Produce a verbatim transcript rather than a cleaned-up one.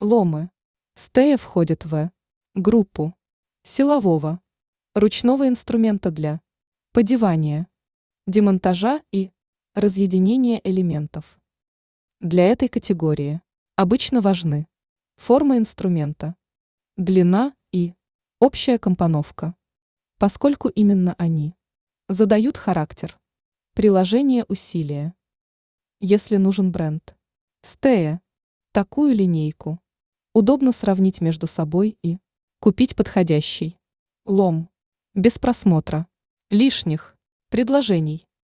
Ломы. Стея входит в группу силового, ручного инструмента для подевания, демонтажа и разъединения элементов. Для этой категории обычно важны форма инструмента, длина и общая компоновка, поскольку именно они задают характер приложения усилия. Если нужен бренд Стея, такую линейку удобно сравнить между собой и купить подходящий лом без просмотра лишних предложений.